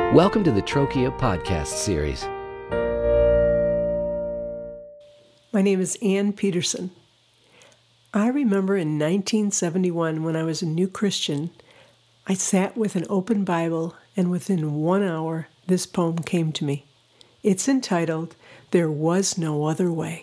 Welcome to the Trochia Podcast Series. My name is Ann Peterson. I remember in 1971 when I was a new Christian, I sat with an open Bible and within 1 hour this poem came to me. It's entitled, There Was No Other Way.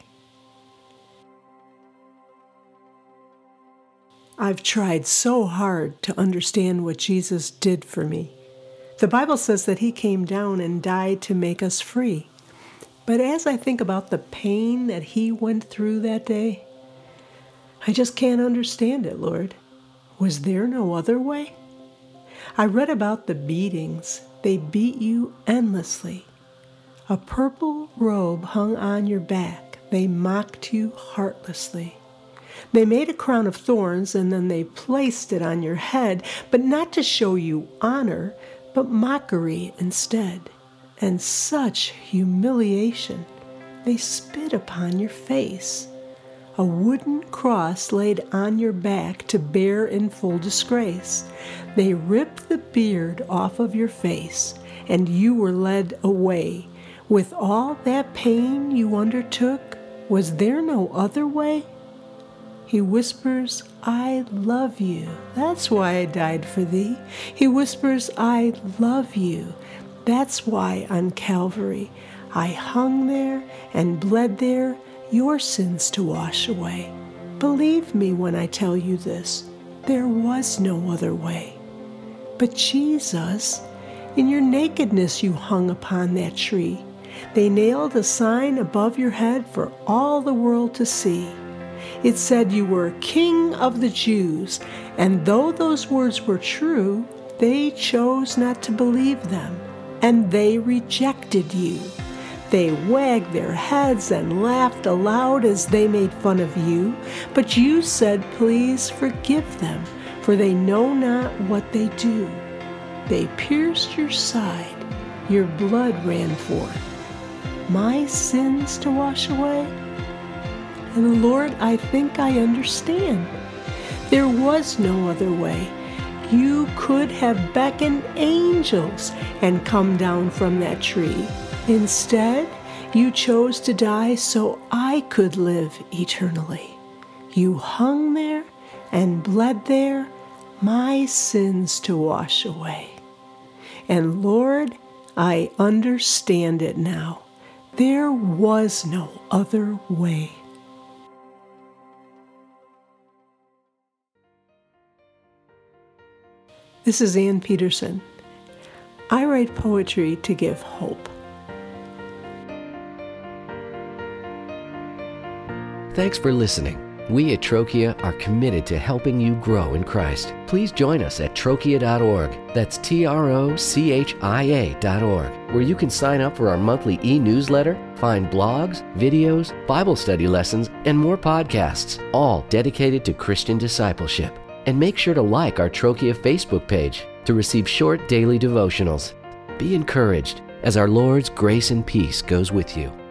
I've tried so hard to understand what Jesus did for me. The Bible says that he came down and died to make us free. But as I think about the pain that he went through that day, I just can't understand it, Lord. Was there no other way? I read about the beatings. They beat you endlessly. A purple robe hung on your back. They mocked you heartlessly. They made a crown of thorns and then they placed it on your head, but not to show you honor, but mockery instead. And such humiliation. They spit upon your face. A wooden cross laid on your back to bear in full disgrace. They ripped the beard off of your face, and you were led away. With all that pain you undertook, was there no other way? He whispers, I love you. That's why I died for thee. He whispers, I love you. That's why on Calvary I hung there and bled there, your sins to wash away. Believe me when I tell you this, there was no other way. But Jesus, in your nakedness you hung upon that tree. They nailed a sign above your head for all the world to see. It said you were King of the Jews, and though those words were true, they chose not to believe them, and they rejected you. They wagged their heads and laughed aloud as they made fun of you, but you said, please forgive them, for they know not what they do. They pierced your side, your blood ran forth. My sins to wash away? And Lord, I think I understand. There was no other way. You could have beckoned angels and come down from that tree. Instead, you chose to die so I could live eternally. You hung there and bled there, my sins to wash away. And Lord, I understand it now. There was no other way. This is Ann Peterson. I write poetry to give hope. Thanks for listening. We at Trochia are committed to helping you grow in Christ. Please join us at trochia.org. That's TROCHIA.org, where you can sign up for our monthly e-newsletter, find blogs, videos, Bible study lessons, and more podcasts, all dedicated to Christian discipleship. And make sure to like our Trochia Facebook page to receive short daily devotionals. Be encouraged as our Lord's grace and peace goes with you.